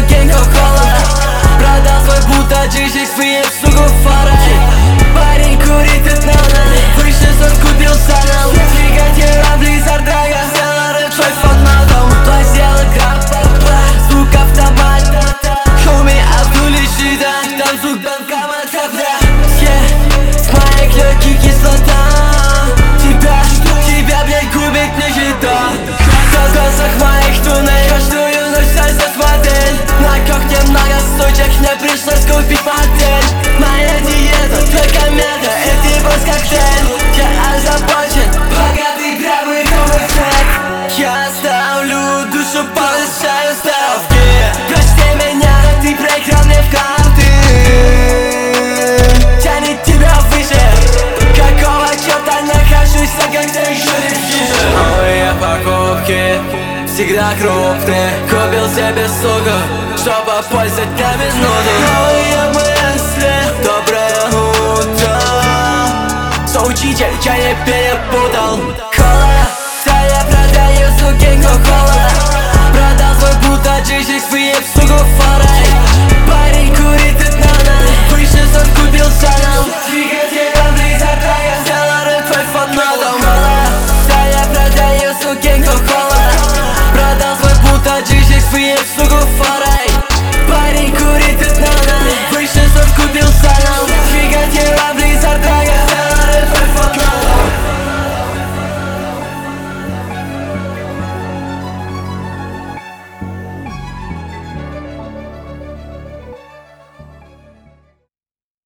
сукенку кола. Продал свой бут, а джиджик свою суку фарай. Парень курит от нана, выше сон купил санал. Двигатель Blizzard Draga, сделал твой фон матом. Твой сделал краб, звук автомат. Хоми, авто лежит, там звук банкомат. С моей клёки кислота. Тебя, блядь, кубик не ждал. В глазах моих туннель каждую ночь сосет модель. На когте много сучек, мне пришлось купить модель. Моя диета, только мега, это просто коктейль. Я озабочен, богатый прямый коммерсек. Я ставлю душу, повышаю ставки. Прости меня, ты проиграл мне в карты. Тянет тебя выше. Какого черта нахожусь, а как ты журишь? Мои покупки всегда крупные. Купил себе суку, чтобы пользовать на минуту. Новые мысли, доброе утро. Соучитель, я не перепутал. Кола, да я продаю сукенку кола. Продал свой бут, а джиджик свою суку фарай. Парень курит от нана, выше сон купил санал. Двигатель Blizzard Draga, сделал твой фон матом. Кола, да я продаю сукенку кола. Продал свой бут, а джиджик свою суку фарай. Парень курит от нана, выше сон купил